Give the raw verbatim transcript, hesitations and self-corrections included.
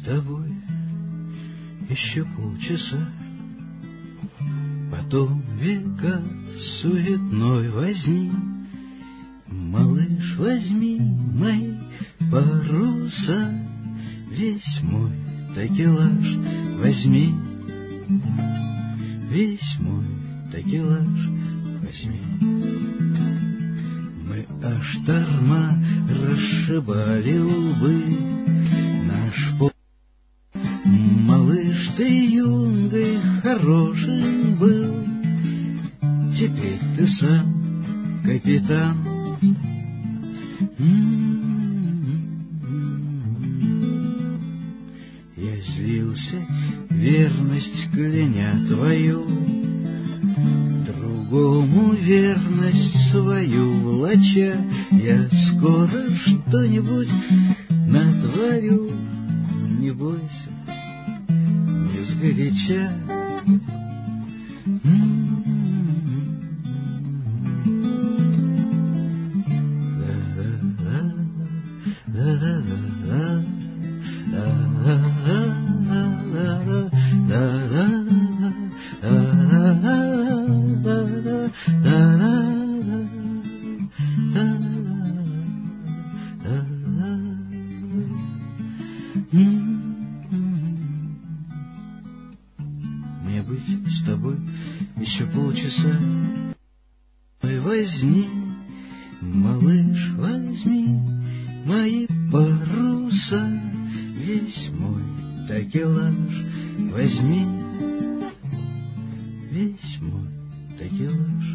тобой еще полчаса, потом века суетной возни. Малыш, возьми мои паруса, весь мой такелаж возьми, весь мой такелаж возьми. Мы аж торма расшибали лбы, наш пол. Малыш, ты юнгой хорошим был, теперь ты сам капитан. Я злился, верность кляня твою, другому верность свою влача. Я скоро что-нибудь натворю, не бойся, не сгоряча. Мне быть с тобой еще полчаса. Ой, возьми, малыш, возьми мои паруса, весь мой такелаж возьми, весь мой такелаж